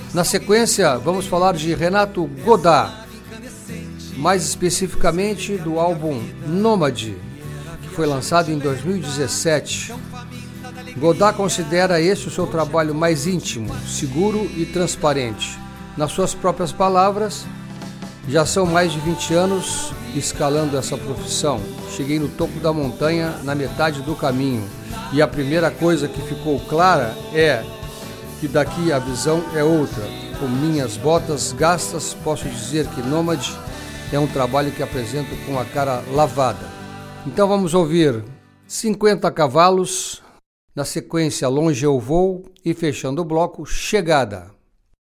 Na sequência, vamos falar de Renato Godard, mais especificamente do álbum Nômade, que foi lançado em 2017. Godard considera este o seu trabalho mais íntimo, seguro e transparente. Nas suas próprias palavras, já são mais de 20 anos escalando essa profissão. Cheguei no topo da montanha na metade do caminho e a primeira coisa que ficou clara é que daqui a visão é outra. Com minhas botas gastas, posso dizer que Nômade é um trabalho que apresento com a cara lavada. Então vamos ouvir 50 Cavalos, na sequência Longe Eu Vou e fechando o bloco Chegada.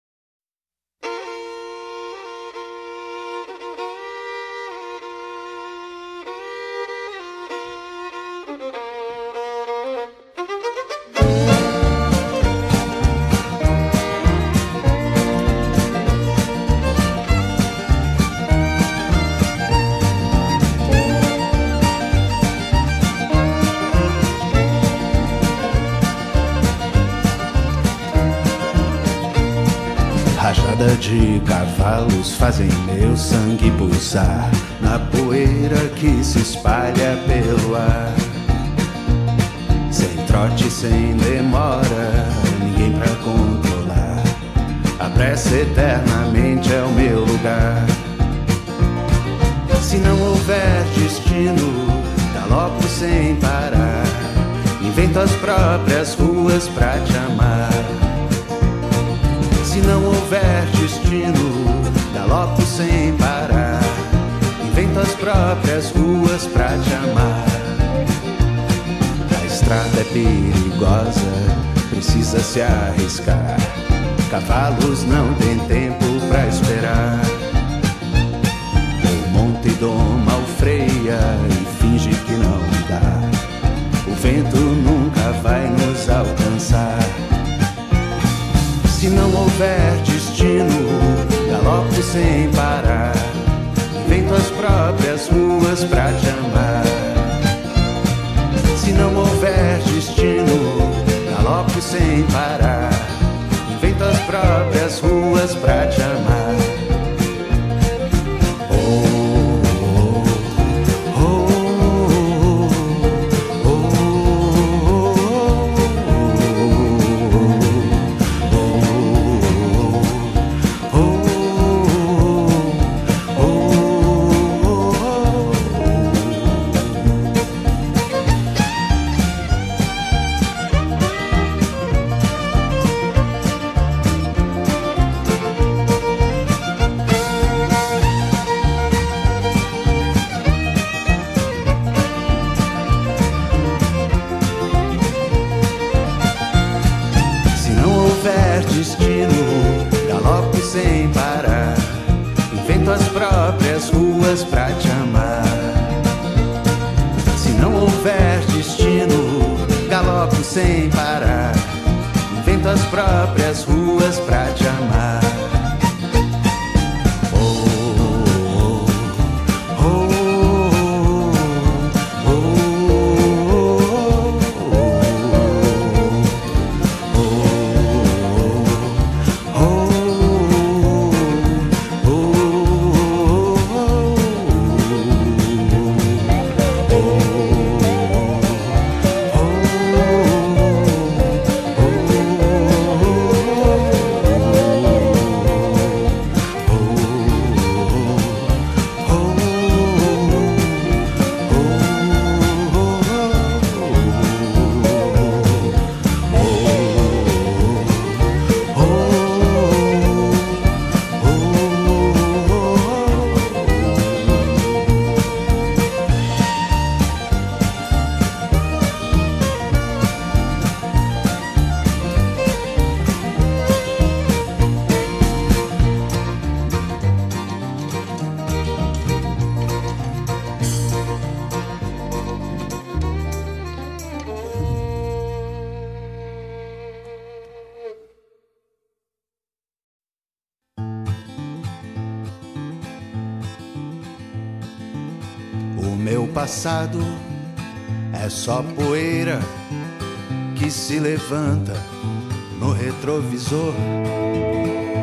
De cavalos fazem meu sangue pulsar na poeira que se espalha pelo ar. Sem trote, sem demora, ninguém pra controlar. A pressa eternamente é o meu lugar. Se não houver destino, galopo sem parar. Invento as próprias ruas pra te amar. Se não houver destino, galopo sem parar. Invento as próprias ruas pra te amar. A estrada é perigosa, precisa se arriscar. Cavalos não têm tempo pra esperar. O monte doma mal freia e finge que não dá. O vento nunca vai nos alcançar. Se não houver destino, galopo sem parar. Invento as próprias ruas pra te amar. Se não houver destino, galopo sem parar. Invento as próprias ruas pra te amar. Sem parar, invento as próprias ruas pra te amar. Passado é só poeira que se levanta no retrovisor.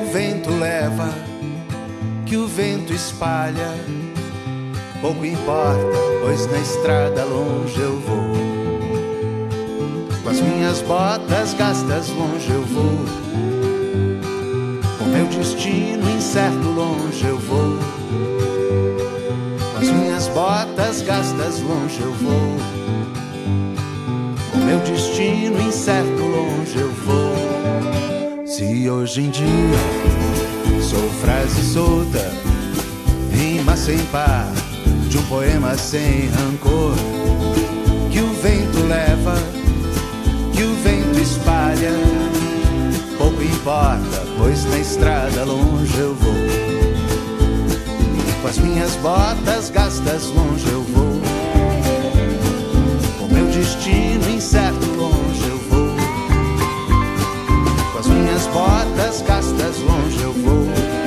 vento leva, que o vento espalha, pouco importa, pois na estrada longe eu vou. Com as minhas botas gastas longe eu vou, com meu destino incerto longe eu vou. Com as minhas botas gastas longe eu vou, com meu destino incerto longe eu vou. Se hoje em dia sou frase solta, rima sem par, de um poema sem rancor, que o vento leva, que o vento espalha, pouco importa, pois na estrada longe eu vou. Com as minhas botas gastas longe eu vou, com meu destino incerto longe eu vou. Com as minhas botas gastas longe eu vou,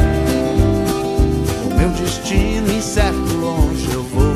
com meu destino incerto longe eu vou.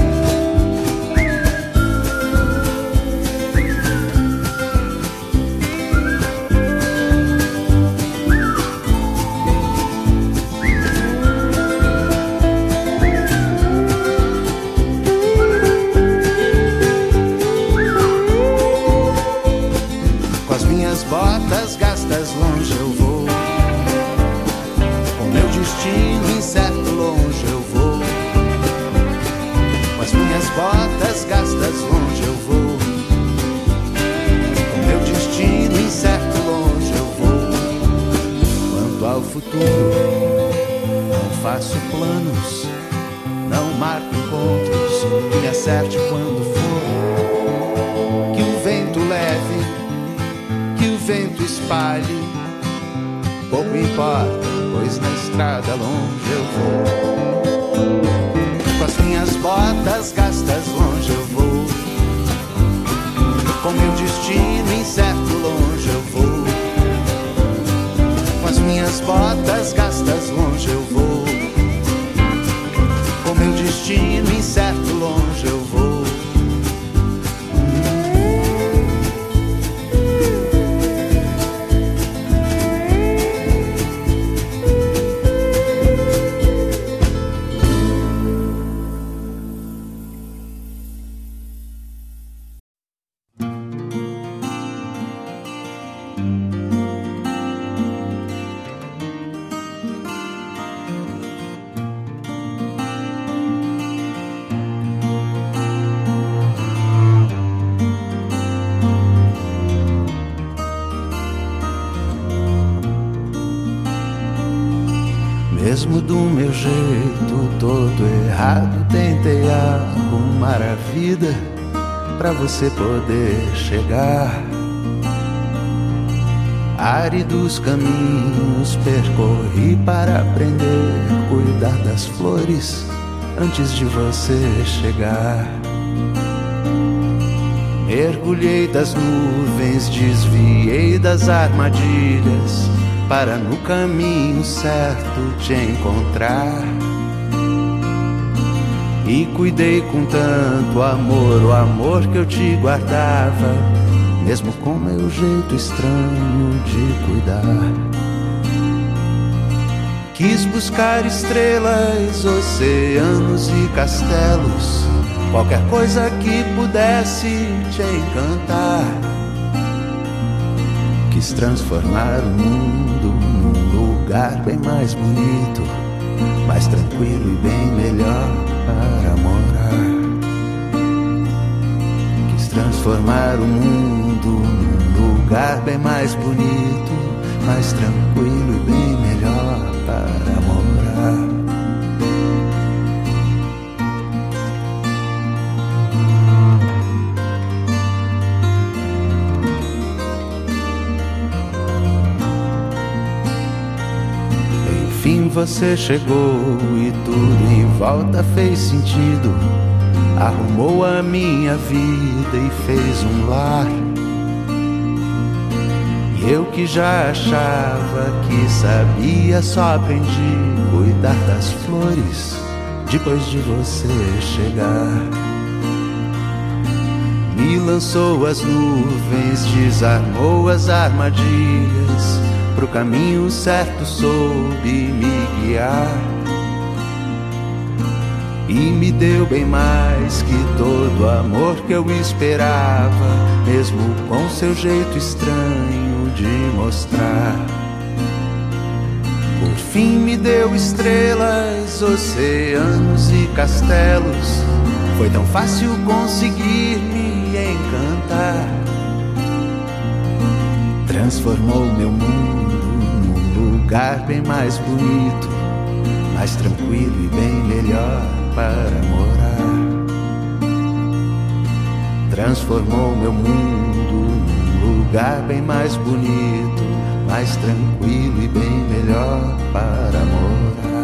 Botas gastas longe eu vou, com meu destino incerto longe eu vou. Com as minhas botas gastas longe eu vou, com meu destino incerto longe eu vou. Quanto ao futuro, não faço planos, não marco encontros, que me acerte quando for. Que o vento leve, que o vento espalhe, pouco importa, pois na estrada longe eu vou. Com as minhas botas gastas longe eu vou, com meu destino incerto longe eu vou. Com as minhas botas gastas longe eu vou, com meu destino incerto longe eu vou. Mesmo do meu jeito todo errado, tentei arrumar a vida pra você poder chegar. Áridos caminhos percorri para aprender a cuidar das flores antes de você chegar. Mergulhei das nuvens, desviei das armadilhas para no caminho certo te encontrar. E cuidei com tanto amor, o amor que eu te guardava, mesmo com meu jeito estranho de cuidar. Quis buscar estrelas, oceanos e castelos, qualquer coisa que pudesse te encantar. Quis transformar o mundo num lugar bem mais bonito, mais tranquilo e bem melhor para morar. Quis transformar o mundo num lugar bem mais bonito, mais tranquilo e bem melhor para morar. Enfim você chegou e tudo em volta fez sentido. Arrumou a minha vida e fez um lar. E eu que já achava que sabia, só aprendi a cuidar das flores depois de você chegar. Me lançou as nuvens, desarmou as armadilhas pro caminho certo soube me guiar. E me deu bem mais que todo amor que eu esperava, mesmo com seu jeito estranho de mostrar. Por fim me deu estrelas, oceanos e castelos. Foi tão fácil conseguir me encantar. Transformou meu mundo num lugar bem mais bonito, mais tranquilo e bem melhor para morar. Transformou meu mundo num lugar bem mais bonito, mais tranquilo e bem melhor para morar.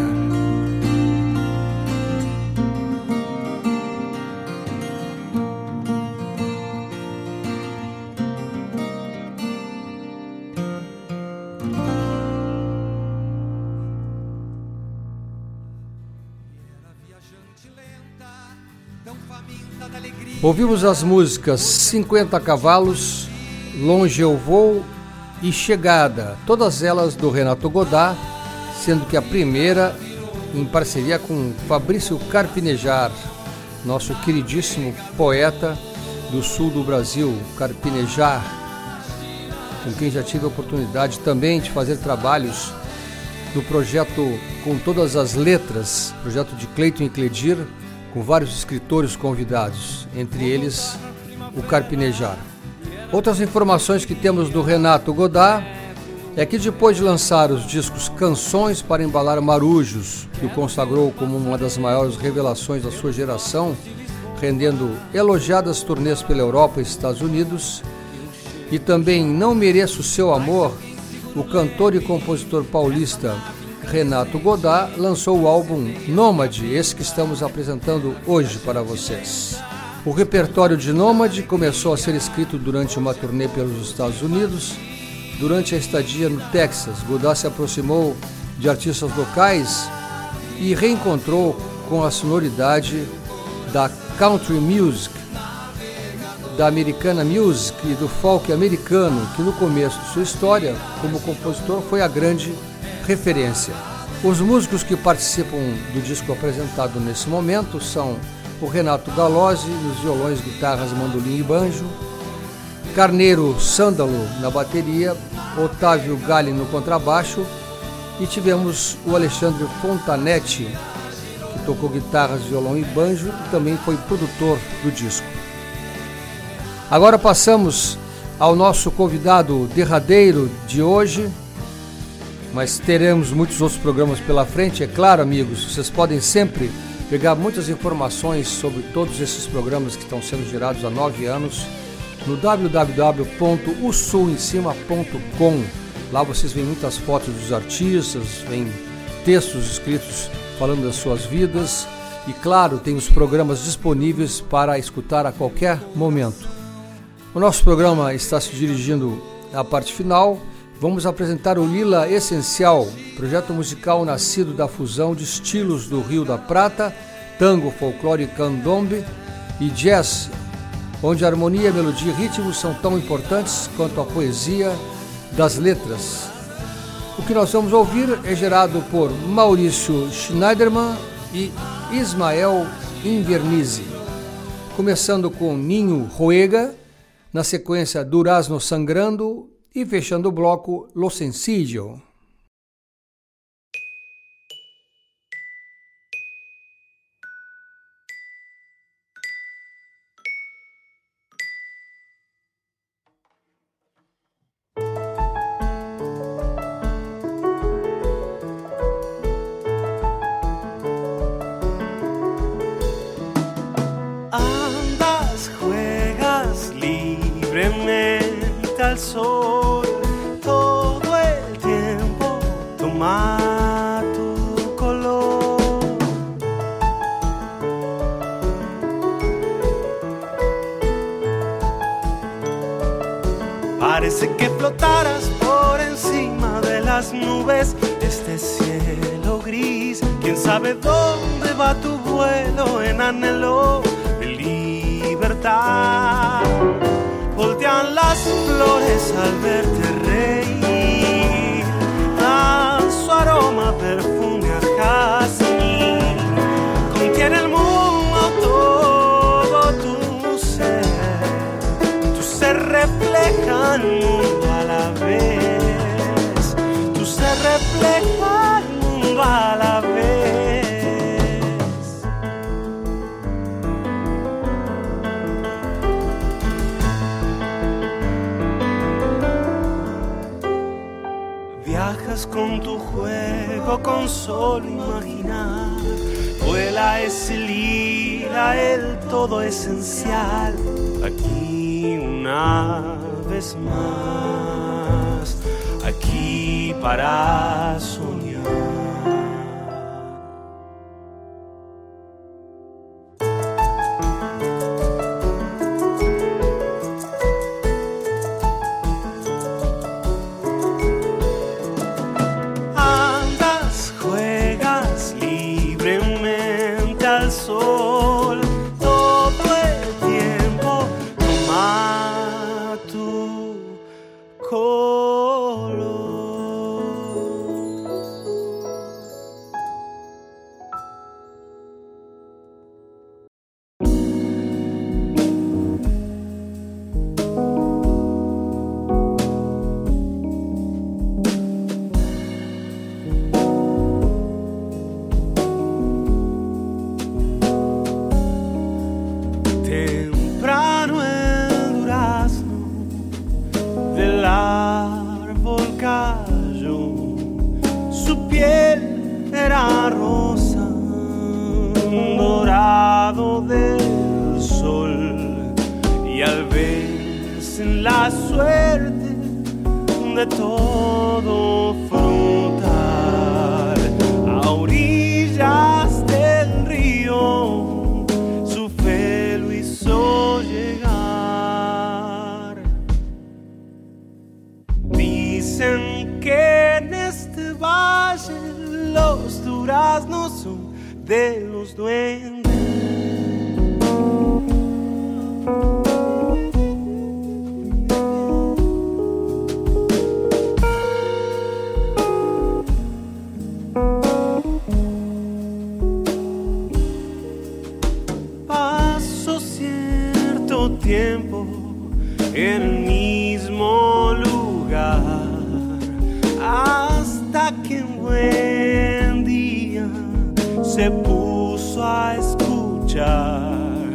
Ouvimos as músicas 50 Cavalos, Longe Eu Vou e Chegada, todas elas do Renato Godá, sendo que a primeira em parceria com Fabrício Carpinejar, nosso queridíssimo poeta do sul do Brasil, Carpinejar, com quem já tive a oportunidade também de fazer trabalhos no projeto Com Todas as Letras, projeto de Cleiton e Cledir, com vários escritores convidados, entre eles o Carpinejar. Outras informações que temos do Renato Godá é que depois de lançar os discos Canções para Embalar Marujos, que o consagrou como uma das maiores revelações da sua geração, rendendo elogiadas turnês pela Europa e Estados Unidos, e também Não Mereço Seu Amor, o cantor e compositor paulista Renato Godá lançou o álbum Nômade, esse que estamos apresentando hoje para vocês. O repertório de Nômade começou a ser escrito durante uma turnê pelos Estados Unidos. Durante a estadia no Texas, Godá se aproximou de artistas locais e reencontrou com a sonoridade da country music, da Americana Music e do folk americano, que no começo de sua história como compositor foi a grande referência. Os músicos que participam do disco apresentado nesse momento são o Renato Galozzi nos violões, guitarras, mandolim e banjo, Carneiro Sândalo na bateria, Otávio Galli no contrabaixo e tivemos o Alexandre Fontanetti, que tocou guitarras, violão e banjo e também foi produtor do disco. Agora passamos ao nosso convidado derradeiro de hoje, mas teremos muitos outros programas pela frente, é claro, amigos. Vocês podem sempre pegar muitas informações sobre todos esses programas que estão sendo gerados há 9 anos no www.usulemcima.com. Lá vocês veem muitas fotos dos artistas, veem textos escritos falando das suas vidas e, claro, tem os programas disponíveis para escutar a qualquer momento. O nosso programa está se dirigindo à parte final. Vamos apresentar o Lila Essencial, projeto musical nascido da fusão de estilos do Rio da Prata, tango, folclore, candombe e jazz, onde a harmonia, melodia e ritmo são tão importantes quanto a poesia das letras. O que nós vamos ouvir é gerado por Maurício Schneiderman e Ismael Invernizzi, começando com Ninho Ruega, na sequência Durazno Sangrando, e fechando o bloco Lo Sencillo. Andas, juegas libremente al sol, todo el tiempo toma tu color. Parece que flotaras por encima de las nubes de este cielo gris. Quién sabe dónde va tu vuelo en anhelo de libertad. Voltean las flores al verte reír. en el mundo todo tu ser refleja el mundo a la vez, tu ser refleja el mundo a la vez. Viajas con tu juego, con solo imaginar. Vuela ese lila, el todo esencial. Aquí una vez más, aquí para soñar. Sol, todo el tiempo toma tu color. Era rosa, dorado del sol, y al vez en la suerte de todo frutal, a orillas del río su fe lo hizo llegar. Dicen que en este valle los duraznos son de los duendes. Paso cierto tiempo en el mismo lugar hasta que buen día se puso a escuchar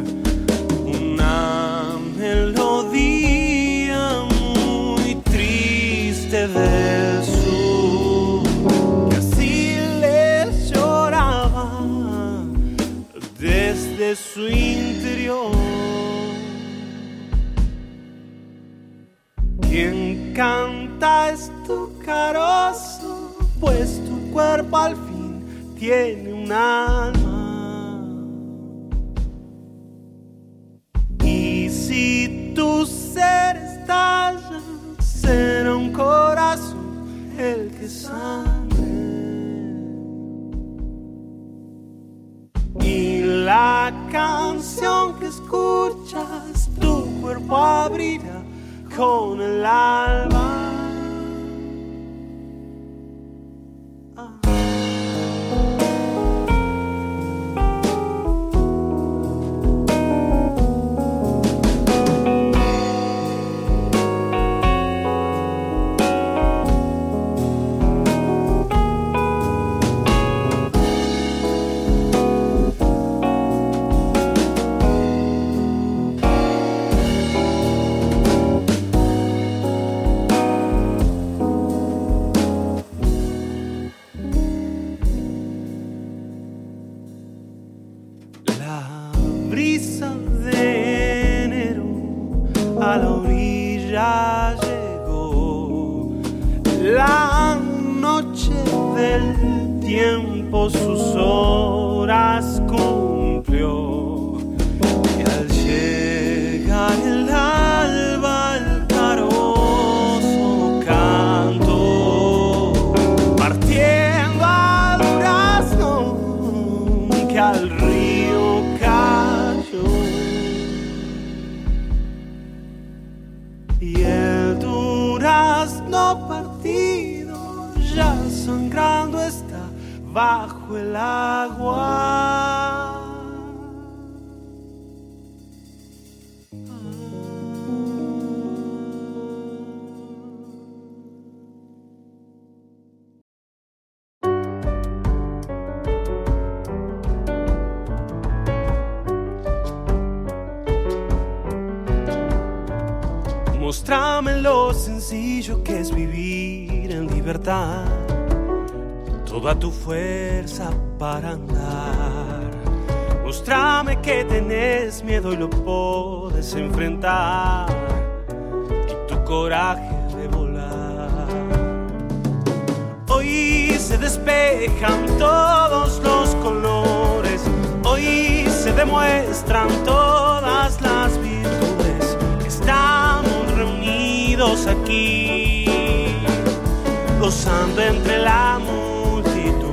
una melodía muy triste del sur, que así le lloraba desde su interior. Quien canta es tu carozo, pues tu cuerpo al fin tiene un alma. Y si tu ser estalla, será un corazón el que sangre. Y la canción que escuchas, tu cuerpo abrirá con el alba. Brisa de enero a la orilla llegó, la noche del tiempo sus horas cumplió, y al llegar el alba el carozo cantó, partiendo al durazno que al río cayó, y el durazno partido ya sangrando está bajo el agua. Mostrame lo sencillo que es vivir en libertad, toda tu fuerza para andar. Mostrame que tenés miedo y lo podés enfrentar, y tu coraje de volar. Hoy se despejan todos los colores, hoy se demuestran todas las virtudes. Estamos reunidos aquí, gozando entre la multitud.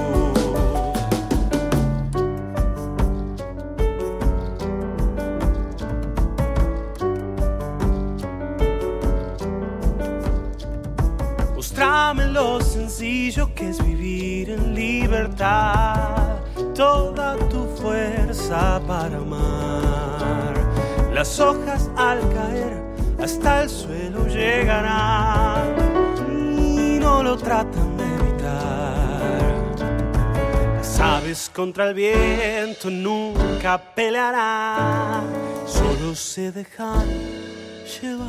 Mostrame lo sencillo que es vivir en libertad, toda tu fuerza para amar. Las hojas al caer hasta el suelo llegarán y no lo tratan de evitar. Las aves contra el viento nunca pelearán, solo se dejan llevar,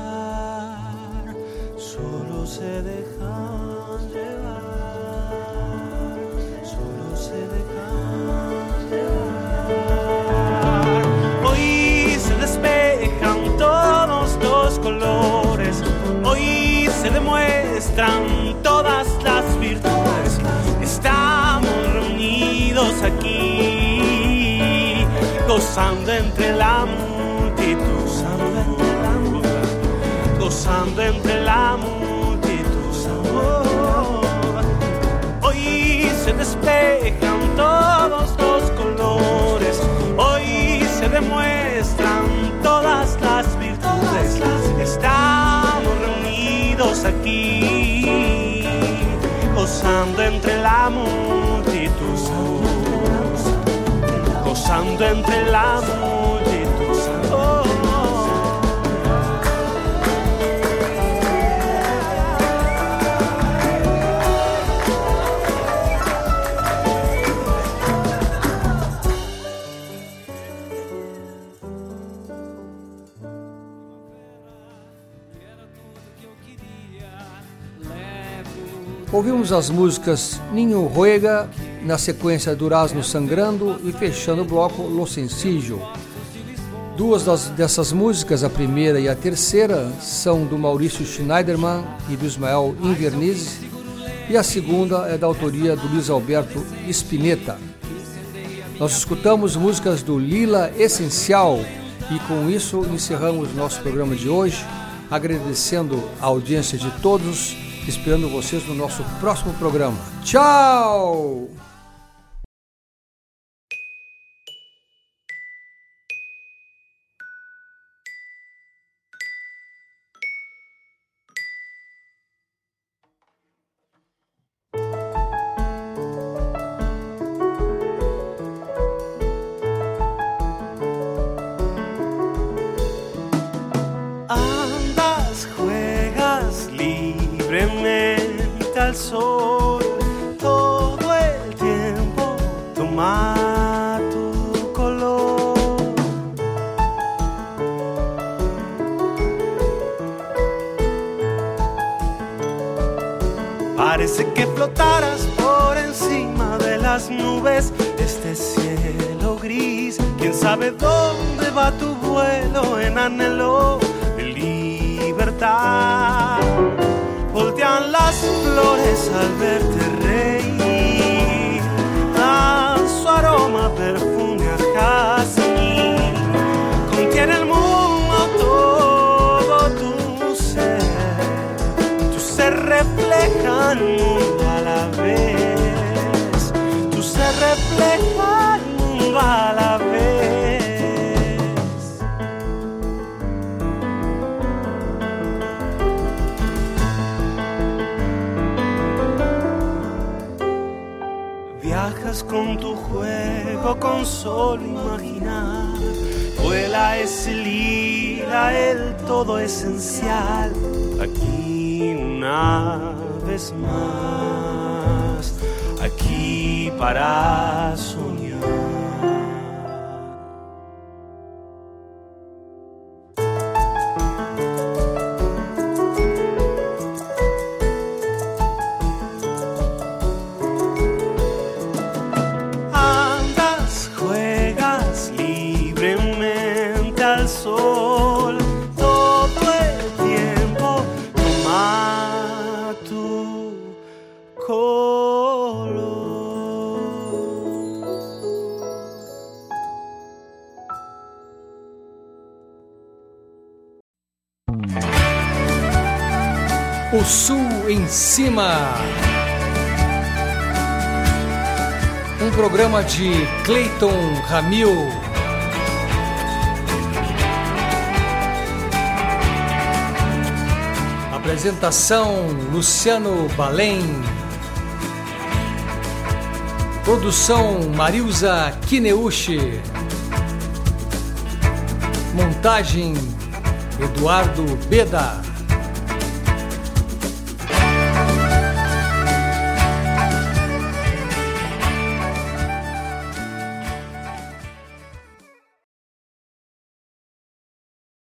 solo se dejan llevar, solo se dejan llevar. Hoy se despejan todos los colores, hoy se demuestran todas las virtudes. Estamos reunidos aquí, gozando entre la multitud, gozando entre la multitud. Hoy se despejan todos los colores, hoy se demuestran todas las virtudes. Estamos reunidos aquí, gozando entre la multitud, gozando entre la multitud. Ouvimos as músicas Ninho Ruega, na sequência Durazno Sangrando e fechando o bloco Lo Sencillo. Duas dessas músicas, a primeira e a terceira, são do Maurício Schneiderman e do Ismael Invernizzi, e a segunda é da autoria do Luiz Alberto Spinetta. Nós escutamos músicas do Lila Essencial e com isso encerramos nosso programa de hoje, agradecendo a audiência de todos, esperando vocês no nosso próximo programa. Tchau! Andas, juegas libremente al sol, todo el tiempo toma tu color. Parece que flotaras por encima de las nubes de este cielo gris. Quién sabe dónde va tu vuelo en anhelo de libertad. Voltean las flores al verte reír, dan su aroma perfume a jazmín. Contiene el mundo todo tu ser refleja el mundo a la vez, tu ser refleja el mundo a la vez. Viajas con tu juego, con solo imaginar. Vuela ese lila, el todo esencial. Aquí una vez más, aquí para soñar. O Sul em Cima. Um programa de Cleiton Ramil. Apresentação Luciano Balém. Produção Marilza Kineuchi. Montagem Eduardo Beda.